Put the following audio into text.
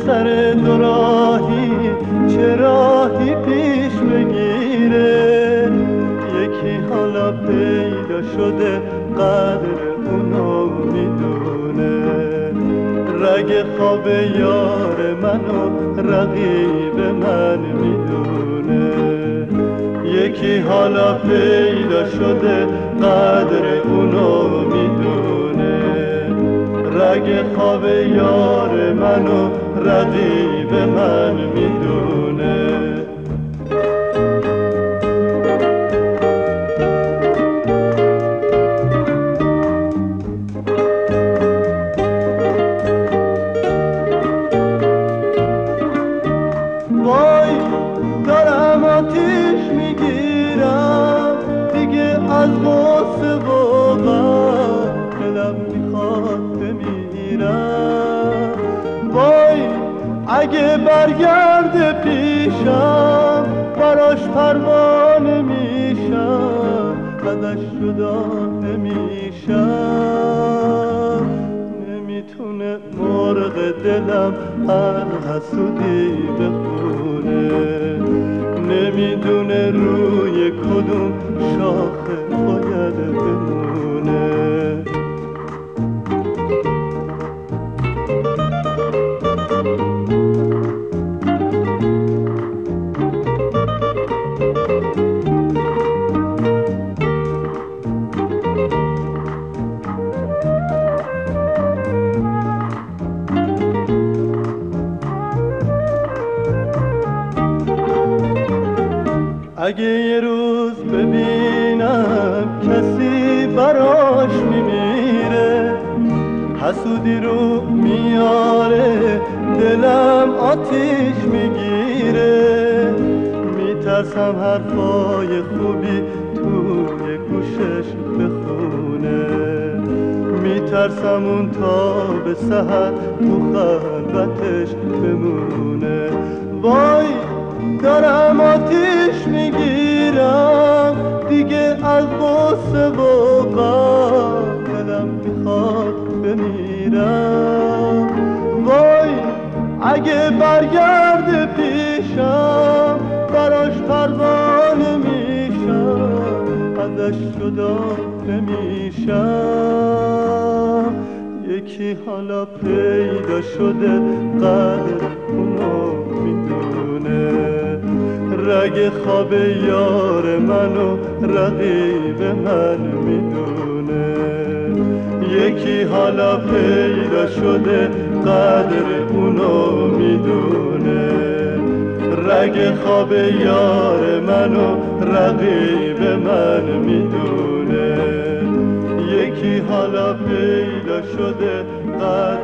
سر دو راهی چه راهی پیش بگیره، یکی حالا پیدا شده قدر اونو میدونه، رگ خواب یار منو رقیب من میدونه، یکی حالا پیدا شده قدر اونو میدونه، رگ خواب یار منو رقیب من میدونه. وای دارم آتیش میگیرم دیگه از غصه و غم، دلم میخواد بمیرم. وای اگه برگرده پیشم براش پروانه میشم، ازش جدا نمیشم. نمیتونه مرغ دلم هر حسودی بخونه، نمیدونه روی کدوم شاخه باید بمونه. اگه یه روز ببینم کسی براش میمیره، حسودی رو میاره دلم آتیش میگیره، میترسم حرفای خوبی توی گوشش بخونه، میترسم اون تا به سحر تو خلوتش بمونه. وای دارم آتیش میگیرم دیگه از غصه و غم، دلم میخواد بمیرم. وای اگه برگرده پیشم براش پروانه میشم، ازش جدا نمیشم. یکی حالا پیدا شده قدر اونو میدونه، رگ خواب یار منو رقیب من میدونه، یکی حالا پیدا شده قدر اونو میدونه، رگ خواب یار منو رقیب من میدونه، یکی حالا پیدا شده قدر